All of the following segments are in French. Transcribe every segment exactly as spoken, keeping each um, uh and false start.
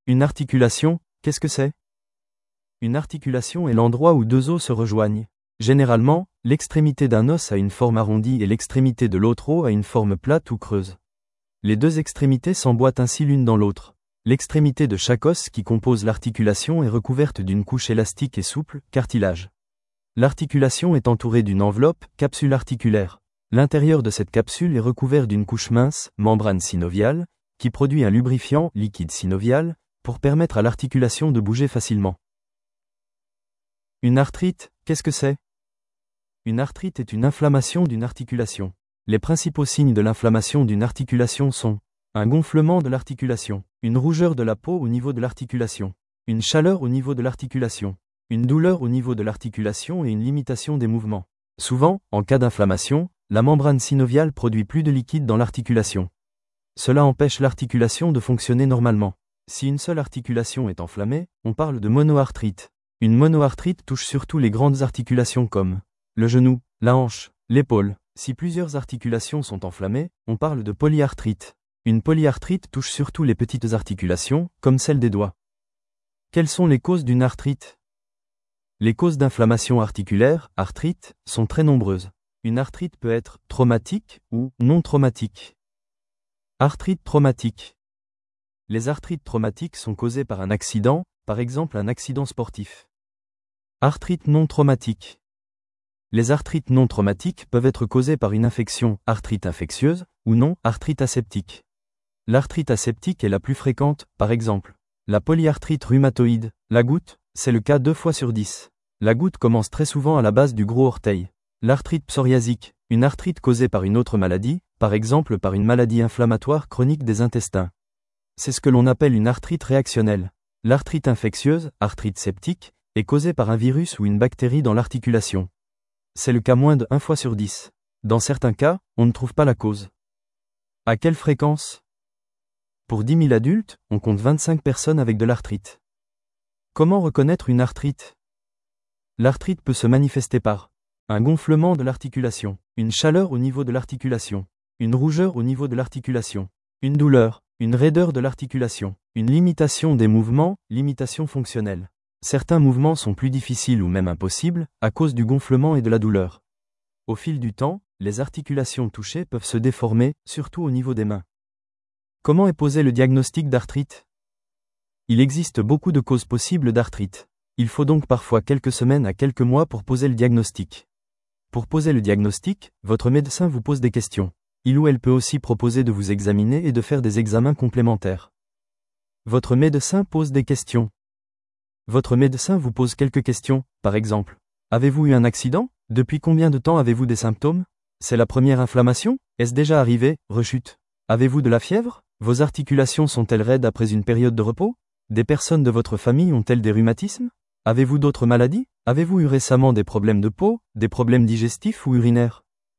Une articulation, qu'est-ce que c'est? Une articulation est l'endroit où deux os se rejoignent. Généralement, l'extrémité d'un os a une forme arrondie et l'extrémité de l'autre os a une forme plate ou creuse. Les deux extrémités s'emboîtent ainsi l'une dans l'autre. L'extrémité de chaque os qui compose l'articulation est recouverte d'une couche élastique et souple, cartilage. L'articulation est entourée d'une enveloppe, capsule articulaire. L'intérieur de cette capsule est recouvert d'une couche mince, membrane synoviale, qui produit un lubrifiant, liquide synovial, pour permettre à l'articulation de bouger facilement. Une arthrite, qu'est-ce que c'est? Une arthrite est une inflammation d'une articulation. Les principaux signes de l'inflammation d'une articulation sont un gonflement de l'articulation, une rougeur de la peau au niveau de l'articulation, une chaleur au niveau de l'articulation, une douleur au niveau de l'articulation et une limitation des mouvements. Souvent, en cas d'inflammation, la membrane synoviale produit plus de liquide dans l'articulation. Cela empêche l'articulation de fonctionner normalement. Si une seule articulation est enflammée, on parle de monoarthrite. Une monoarthrite touche surtout les grandes articulations comme le genou, la hanche, l'épaule. Si plusieurs articulations sont enflammées, on parle de polyarthrite. Une polyarthrite touche surtout les petites articulations, comme celle des doigts. Quelles sont les causes d'une arthrite? Les causes d'inflammation articulaire, arthrite, sont très nombreuses. Une arthrite peut être traumatique ou non traumatique. Arthrite traumatique. Les arthrites traumatiques sont causées par un accident, par exemple un accident sportif. Arthrite non traumatique. Les arthrites non traumatiques peuvent être causées par une infection, arthrite infectieuse, ou non, arthrite aseptique. L'arthrite aseptique est la plus fréquente, par exemple. La polyarthrite rhumatoïde, la goutte, c'est le cas deux fois sur dix. La goutte commence très souvent à la base du gros orteil. L'arthrite psoriasique, une arthrite causée par une autre maladie, par exemple par une maladie inflammatoire chronique des intestins. C'est ce que l'on appelle une arthrite réactionnelle. L'arthrite infectieuse, arthrite septique, est causée par un virus ou une bactérie dans l'articulation. C'est le cas moins de un fois sur dix. Dans certains cas, on ne trouve pas la cause. À quelle fréquence? Pour dix mille adultes, on compte vingt-cinq personnes avec de l'arthrite. Comment reconnaître une arthrite? L'arthrite peut se manifester par un gonflement de l'articulation, une chaleur au niveau de l'articulation, une rougeur au niveau de l'articulation, une douleur, une raideur de l'articulation, une limitation des mouvements, limitation fonctionnelle. Certains mouvements sont plus difficiles ou même impossibles, à cause du gonflement et de la douleur. Au fil du temps, les articulations touchées peuvent se déformer, surtout au niveau des mains. Comment est posé le diagnostic d'arthrite? Il existe beaucoup de causes possibles d'arthrite. Il faut donc parfois quelques semaines à quelques mois pour poser le diagnostic. Pour poser le diagnostic, votre médecin vous pose des questions. Il ou elle peut aussi proposer de vous examiner et de faire des examens complémentaires. Votre médecin pose des questions. Votre médecin vous pose quelques questions, par exemple. Avez-vous eu un accident? Depuis combien de temps avez-vous des symptômes? C'est la première inflammation? Est-ce déjà arrivé? Rechute. Avez-vous de la fièvre? Vos articulations sont-elles raides après une période de repos? Des personnes de votre famille ont-elles des rhumatismes? Avez-vous d'autres maladies? Avez-vous eu récemment des problèmes de peau, des problèmes digestifs ou urinaires?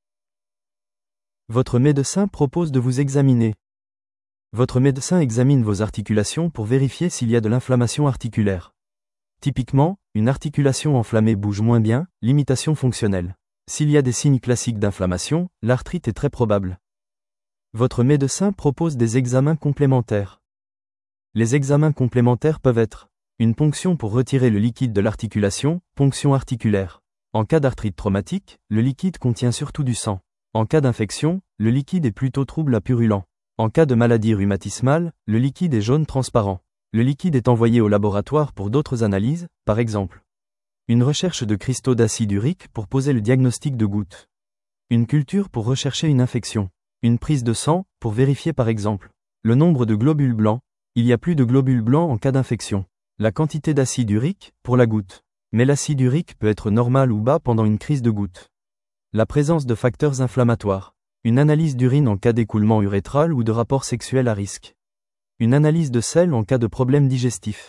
Votre médecin propose de vous examiner. Votre médecin examine vos articulations pour vérifier s'il y a de l'inflammation articulaire. Typiquement, une articulation enflammée bouge moins bien, limitation fonctionnelle. S'il y a des signes classiques d'inflammation, l'arthrite est très probable. Votre médecin propose des examens complémentaires. Les examens complémentaires peuvent être une ponction pour retirer le liquide de l'articulation, ponction articulaire. En cas d'arthrite traumatique, le liquide contient surtout du sang. En cas d'infection, le liquide est plutôt trouble à purulent. En cas de maladie rhumatismale, le liquide est jaune transparent. Le liquide est envoyé au laboratoire pour d'autres analyses, par exemple une recherche de cristaux d'acide urique pour poser le diagnostic de goutte. Une culture pour rechercher une infection. Une prise de sang, pour vérifier par exemple le nombre de globules blancs. Il y a plus de globules blancs en cas d'infection. La quantité d'acide urique, pour la goutte. Mais l'acide urique peut être normal ou bas pendant une crise de goutte. La présence de facteurs inflammatoires. Une analyse d'urine en cas d'écoulement urétral ou de rapport sexuel à risque. Une analyse de sel en cas de problème digestif.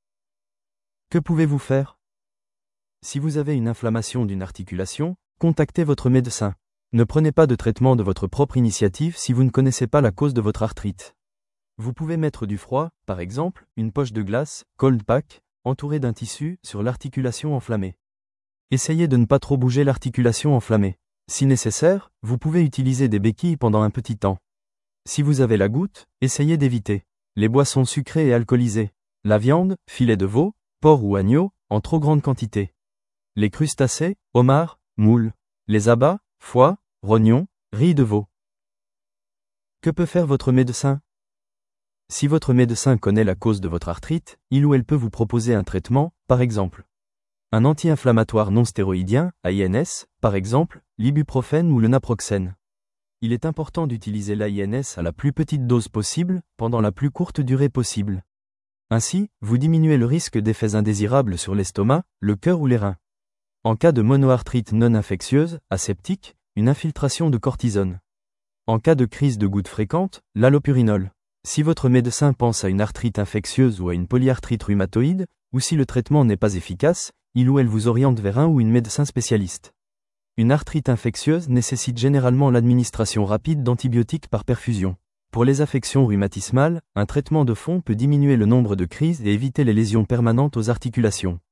Que pouvez-vous faire? Si vous avez une inflammation d'une articulation, contactez votre médecin. Ne prenez pas de traitement de votre propre initiative si vous ne connaissez pas la cause de votre arthrite. Vous pouvez mettre du froid, par exemple, une poche de glace, cold pack, entourée d'un tissu, sur l'articulation enflammée. Essayez de ne pas trop bouger l'articulation enflammée. Si nécessaire, vous pouvez utiliser des béquilles pendant un petit temps. Si vous avez la goutte, essayez d'éviter les boissons sucrées et alcoolisées. La viande, filet de veau, porc ou agneau, en trop grande quantité. Les crustacés, homards, moules. Les abats, foie, rognons, riz de veau. Que peut faire votre médecin? Si votre médecin connaît la cause de votre arthrite, il ou elle peut vous proposer un traitement, par exemple. Un anti-inflammatoire non stéroïdien, A I N S, par exemple, l'ibuprofène ou le naproxène. Il est important d'utiliser l'A I N S à la plus petite dose possible, pendant la plus courte durée possible. Ainsi, vous diminuez le risque d'effets indésirables sur l'estomac, le cœur ou les reins. En cas de monoarthrite non infectieuse, aseptique, une infiltration de cortisone. En cas de crise de gouttes fréquentes, l'allopurinol. Si votre médecin pense à une arthrite infectieuse ou à une polyarthrite rhumatoïde, ou si le traitement n'est pas efficace, il ou elle vous oriente vers un ou une médecin spécialiste. Une arthrite infectieuse nécessite généralement l'administration rapide d'antibiotiques par perfusion. Pour les affections rhumatismales, un traitement de fond peut diminuer le nombre de crises et éviter les lésions permanentes aux articulations.